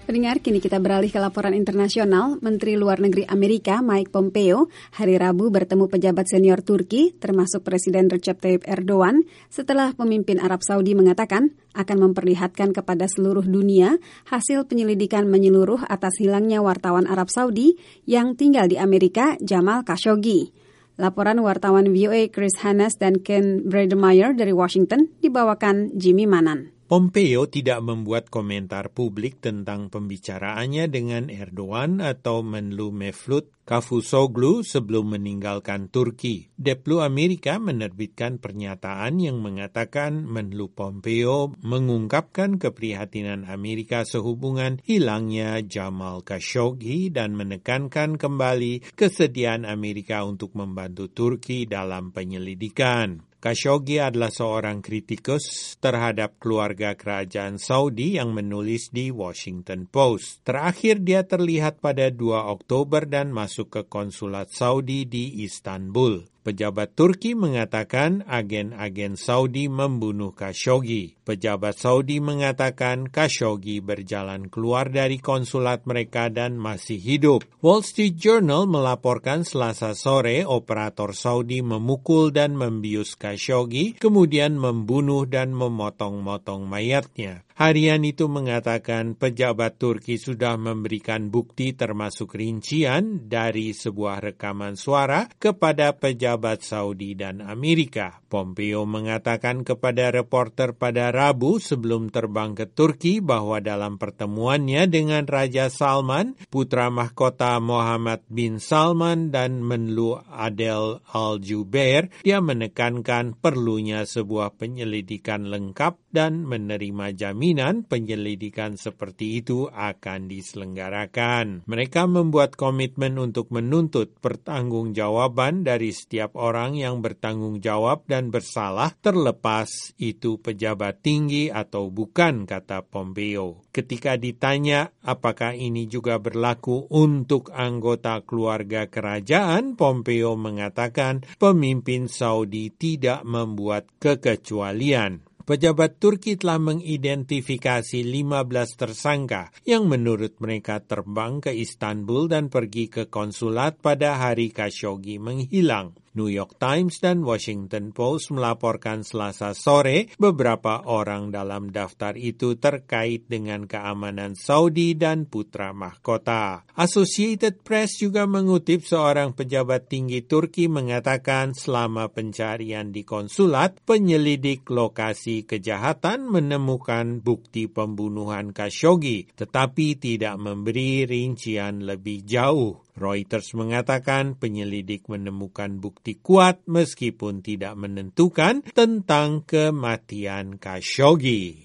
Pendengar, kini kita beralih ke laporan internasional. Menteri Luar Negeri Amerika Mike Pompeo hari Rabu bertemu pejabat senior Turki, termasuk Presiden Recep Tayyip Erdogan, setelah pemimpin Arab Saudi mengatakan akan memperlihatkan kepada seluruh dunia hasil penyelidikan menyeluruh atas hilangnya wartawan Arab Saudi yang tinggal di Amerika, Jamal Khashoggi. Laporan wartawan VOA Chris Hannes dan Ken Brademeyer dari Washington dibawakan Jimmy Manan. Pompeo tidak membuat komentar publik tentang pembicaraannya dengan Erdogan atau Menlu Mevlut Cavusoglu sebelum meninggalkan Turki. Deplu Amerika menerbitkan pernyataan yang mengatakan Menlu Pompeo mengungkapkan keprihatinan Amerika sehubungan hilangnya Jamal Khashoggi dan menekankan kembali kesediaan Amerika untuk membantu Turki dalam penyelidikan. Khashoggi adalah seorang kritikus terhadap keluarga kerajaan Saudi yang menulis di Washington Post. Terakhir dia terlihat pada 2 Oktober dan masuk ke konsulat Saudi di Istanbul. Pejabat Turki mengatakan agen-agen Saudi membunuh Khashoggi. Pejabat Saudi mengatakan Khashoggi berjalan keluar dari konsulat mereka dan masih hidup. Wall Street Journal melaporkan Selasa sore operator Saudi memukul dan membius Khashoggi, kemudian membunuh dan memotong-motong mayatnya. Harian itu mengatakan pejabat Turki sudah memberikan bukti termasuk rincian dari sebuah rekaman suara kepada pejabat Saudi dan Amerika. Pompeo mengatakan kepada reporter pada Rabu sebelum terbang ke Turki bahwa dalam pertemuannya dengan Raja Salman, putra mahkota Mohammed bin Salman dan Menlu Adel Al-Jubeir, dia menekankan perlunya sebuah penyelidikan lengkap dan menerima jaminan penyelidikan seperti itu akan diselenggarakan. Mereka membuat komitmen untuk menuntut pertanggungjawaban dari setiap orang yang bertanggung jawab dan bersalah, terlepas itu pejabat tinggi atau bukan, kata Pompeo. Ketika ditanya apakah ini juga berlaku untuk anggota keluarga kerajaan, Pompeo mengatakan pemimpin Saudi tidak membuat kekecualian. Pejabat Turki telah mengidentifikasi 15 tersangka yang menurut mereka terbang ke Istanbul dan pergi ke konsulat pada hari Khashoggi menghilang. New York Times dan Washington Post melaporkan Selasa sore beberapa orang dalam daftar itu terkait dengan keamanan Saudi dan putra mahkota. Associated Press juga mengutip seorang pejabat tinggi Turki mengatakan selama pencarian di konsulat, penyelidik lokasi kejahatan menemukan bukti pembunuhan Khashoggi, tetapi tidak memberi rincian lebih jauh. Reuters mengatakan penyelidik menemukan bukti kuat meskipun tidak menentukan tentang kematian Khashoggi.